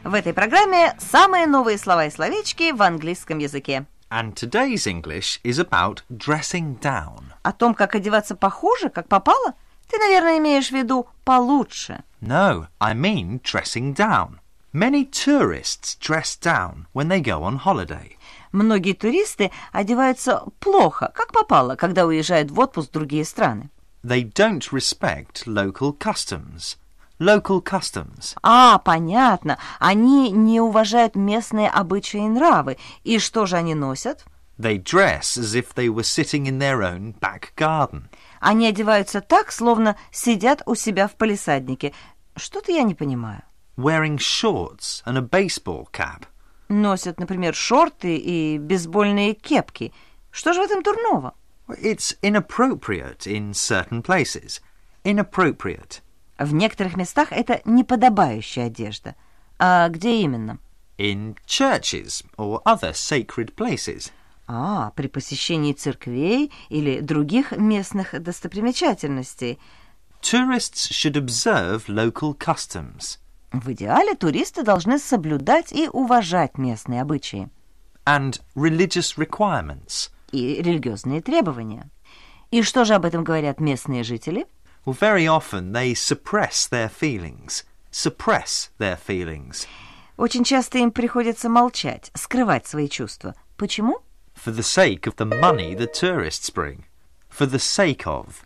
В этой программе самые новые слова и словечки в английском языке. And today's English is about dressing down. О том, как одеваться похуже, как попало, ты, наверное, имеешь в виду получше. No, I mean dressing down. Many tourists dress down when they go on holiday. Многие туристы одеваются плохо, как попало, когда уезжают в отпуск в другие страны. They don't respect local customs. Local customs. Понятно. Они не уважают местные обычаи и нравы. И что же они носят? They dress as if they were sitting in their own back garden. Они одеваются так, словно сидят у себя в палисаднике. Что-то я не понимаю. Wearing shorts and a baseball cap. Носят, например, шорты и бейсбольные кепки. Что же в этом дурного? It's inappropriate in certain places. Inappropriate. В некоторых местах это неподобающая одежда. А где именно? In churches or other sacred places. При посещении церквей или других местных достопримечательностей. Tourists should observe local customs. В идеале туристы должны соблюдать и уважать местные обычаи. And religious requirements. И религиозные требования. И что же об этом говорят местные жители? Well, very often they suppress their feelings. Suppress their feelings. Очень часто им приходится молчать, скрывать свои чувства. Почему? For the sake of the money the tourists bring. For the sake of.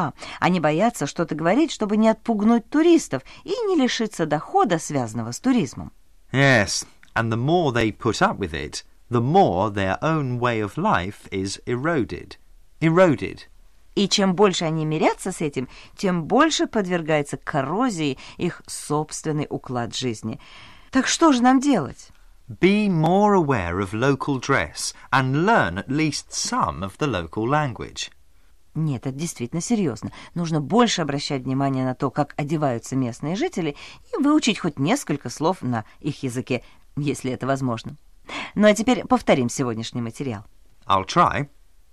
Они боятся что-то говорить, чтобы не отпугнуть туристов и не лишиться дохода, связанного с туризмом. Yes, and the more they put up with it, the more their own way of life is eroded. Eroded. И чем больше они мирятся с этим, тем больше подвергается коррозии их собственный уклад жизни. Так что же нам делать? Be more aware of local dress and learn at least some of the local language. Нет, это действительно серьезно. Нужно больше обращать внимание на то, как одеваются местные жители, и выучить хоть несколько слов на их языке, если это возможно. Ну а теперь повторим сегодняшний материал. I'll try.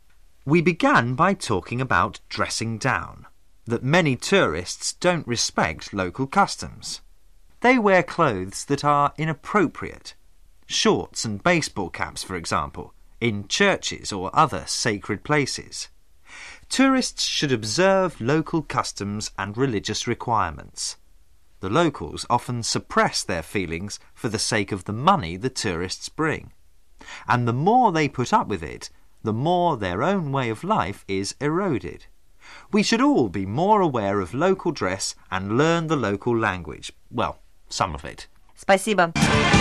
We began by talking about dressing down, that many tourists don't respect local customs. They wear clothes that are inappropriate, shorts and baseball caps, for example, in churches or other sacred places. Tourists should observe local customs and religious requirements. The locals often suppress their feelings for the sake of the money the tourists bring. And the more they put up with it, the more their own way of life is eroded. We should all be more aware of local dress and learn the local language. Well, some of it. Спасибо.